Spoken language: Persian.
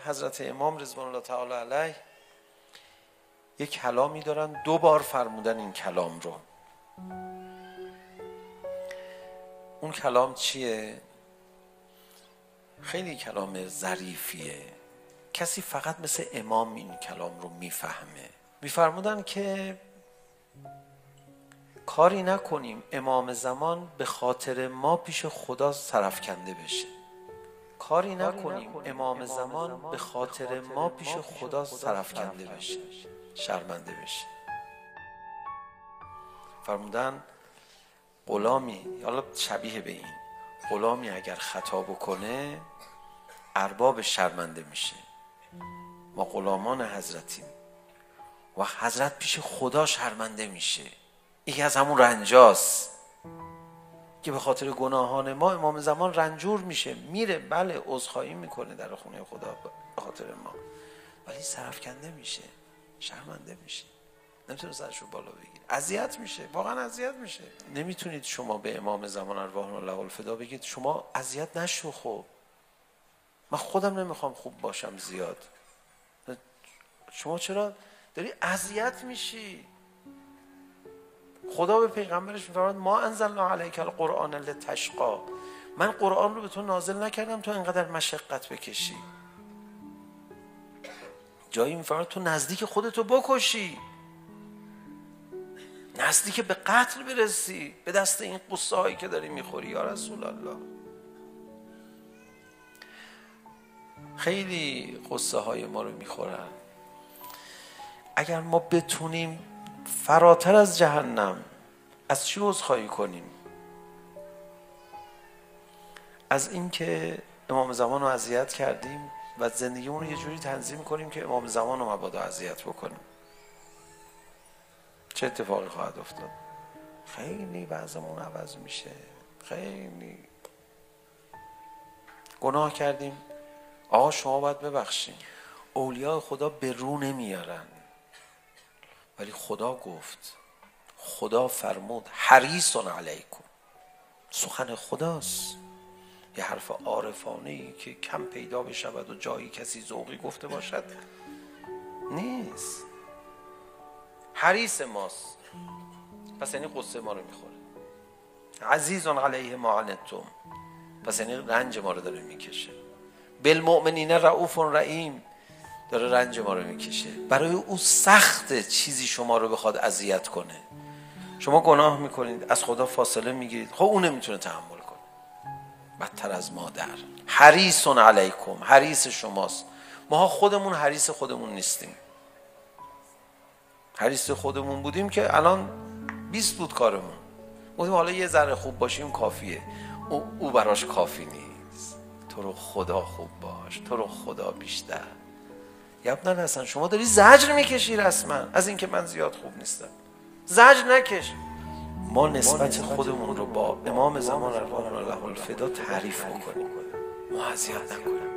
حضرت امام رضوان الله تعالی علیه یک کلامی دارن، 2 بار فرمودن این کلام رو. اون کلام چیه؟ خیلی کلام ظریفیه، کسی فقط مثل امام این کلام رو میفهمه. میفرمودن که کاری نکنیم امام زمان به خاطر ما پیش خدا سرافکنده بشه. کاری نکنیم امام زمان به خاطر ما پیش خدا سرافکنده بشه، شرمنده بشه. فرمودن غلامی، حالا شبیه به این، غلامی اگر خطا بکنه ارباب شرمنده میشه. ما غلامان حضرتیم و حضرت پیش خدا شرمنده میشه. یکی از همون رنجاست که به خاطر گناهان ما امام زمان رنجور میشه، میره بله عذرخواهی میکنه در خونه خدا به خاطر ما، ولی سرافکنده میشه، شرمنده میشه، نمیتونه سرش رو بالا بگیره، اذیت میشه، واقعا اذیت میشه. نمیتونید شما به امام زمان ارواح الله الفدا بگید شما اذیت نشو، خب من خودم نمیخوام خوب باشم زیاد، شما چرا داری اذیت میشی؟ خدا به پیغمبرش میفرماد ما انزلنا علیک القرآن لتشقی، من قرآن رو به تو نازل نکردم تو اینقدر مشقت بکشی. جایی میفرماد تو نزدیک خودتو بکشی، نزدیک به قتل برسی به دست این قصه هایی که داری میخوری یا رسول الله. خیلی قصه های ما رو میخورن. اگر ما بتونیم فراتر از جهنم از چی عذرخواهی کنیم؟ از این که امام زمان رو اذیت کردیم و زندگیمون رو یه جوری تنظیم کنیم که امام زمان رو مبادا اذیت بکنیم. چه اتفاقی خواهد افتاد؟ خیلی وضعمون عوض میشه. خیلی گناه کردیم، آقا شما باید ببخشین. اولیاء خدا به رو نمیارن، ولی خدا گفت، خدا فرمود حریص علیکم، سخن خداست، یه حرف عارفانه‌ای که کم پیدا بشود و جایی کسی ذوقی گفته باشد نیست. حریص ماست، پس یعنی قصه ما رو میخوره. عزیز علیه ما عنتم، پس یعنی رنج ما رو داره میکشه. بالمؤمنین رؤوف رحیم، داره رنج ما رو میکشه. برای او سخت چیزی شما رو بخواد اذیت کنه. شما گناه میکنید، از خدا فاصله میگیرید، خب اون نمیتونه تحمل کنه، بدتر از مادر. حریص علیکم، حریص شماست. ما خودمون حریص خودمون نیستیم. حریص خودمون بودیم که الان 20 بود کارمون، بودیم حالا یه ذره خوب باشیم کافیه. او براش کافی نیست. تو رو خدا خوب باش، تو رو خدا بیشتر. یبنان حسن شما داری زجر میکشی رسما از اینکه من زیاد خوب نیستم. زجر نکش. ما نسبت خودمون رو با امام زمان ارواح الله الفدا تعریف بکنیم، ما اذیت نکنیم.